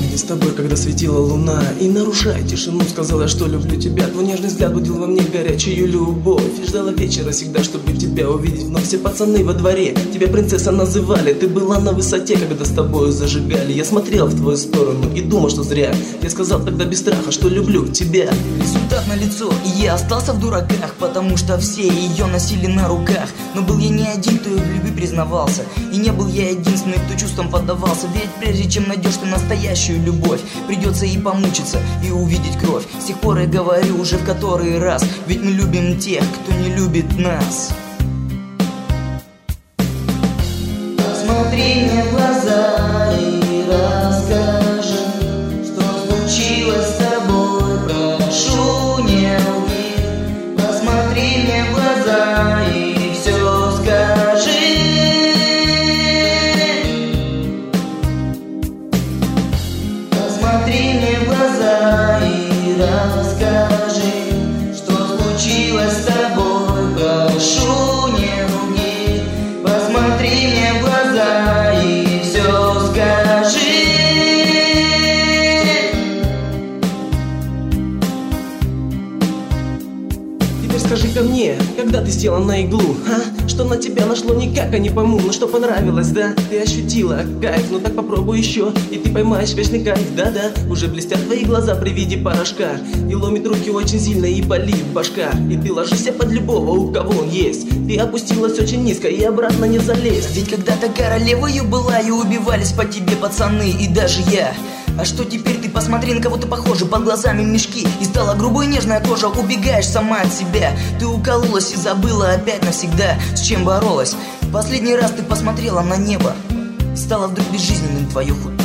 с тобой, когда светила луна, и, нарушая тишину, сказала, что люблю тебя. Твой нежный взгляд будил во мне горячую любовь, и ждала вечера всегда, чтобы тебя увидеть вновь. Все пацаны во дворе тебя принцесса называли, ты была на высоте, когда с тобою зажигали. Я смотрел в твою сторону и думал, что зря. Я сказал тогда без страха, что люблю тебя. Результат налицо, и я остался в дураках, потому что все ее носили на руках. Но был я не один, кто в любви признавался, и не был я единственный, кто чувствам поддавался. Ведь прежде чем найдешь ты настоящую любовь, придется и помучиться, и увидеть кровь. С тех пор я говорю уже в который раз, ведь мы любим тех, кто не любит нас. Посмотри мне в глаза и расскажи, что случилось с тобой, прошу, не лги. Посмотри мне в глаза и все скажи. Посмотри мне в глаза и расскажи, что случилось с тобой, прошу, не лги. Посмотри мне в глаза и все скажи. Теперь скажи-ка мне, когда ты села на иглу, а? Что на тебя нашло, никак я не пойму, но что понравилось, да? Ты ощутила кайф, ну так попробуй еще, и ты поймаешь вечный кайф, да-да. Уже блестят твои глаза при виде порошка, и ломит руки очень сильно, и болит башка. И ты ложишься под любого, у кого он есть. Ты опустилась очень низко, и обратно не залезть. Ведь когда-то королевою была, и убивались по тебе пацаны, и даже я. А что теперь ты посмотри, на кого ты похожа, под глазами мешки, и стала грубой нежная кожа, убегаешь сама от себя. Ты укололась и забыла опять навсегда, с чем боролась. Последний раз ты посмотрела на небо, стало вдруг безжизненным твое худо.